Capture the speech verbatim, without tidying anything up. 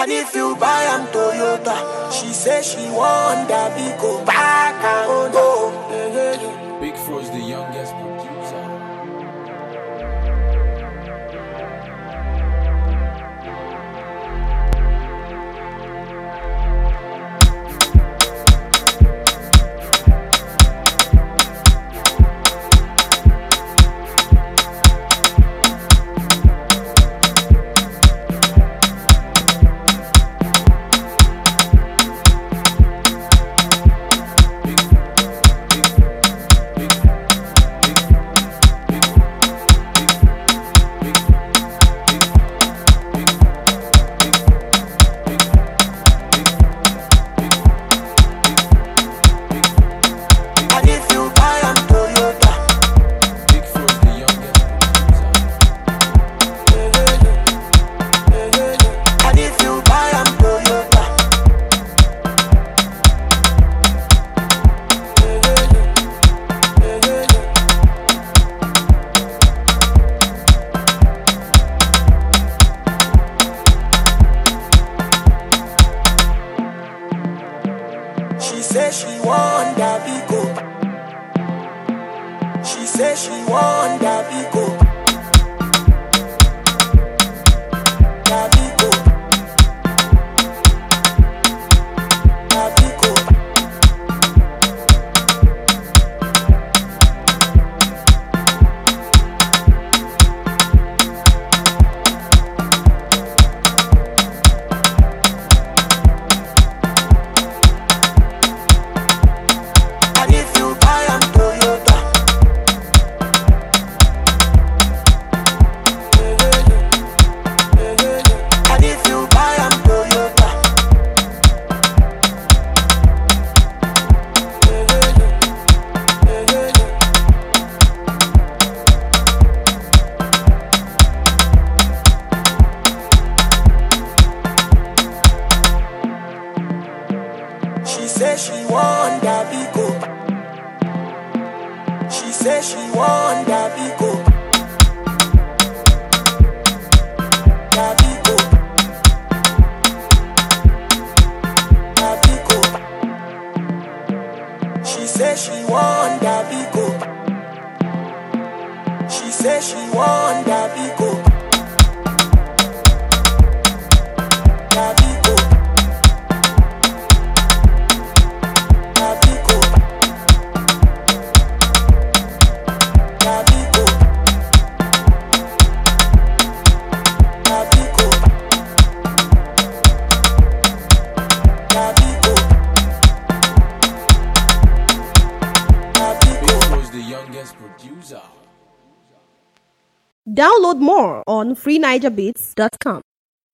And if you buy am Toyota, she say she want that big go back and go. Big Fro's the youngest producer. She say she want that big go. She say she want that big go. That big go. That big go. She say she want that big go. She say she want that big go. That big go. That big go. She say she want that big go. She say she want that big go. That big go. Download more on free niger beats dot com.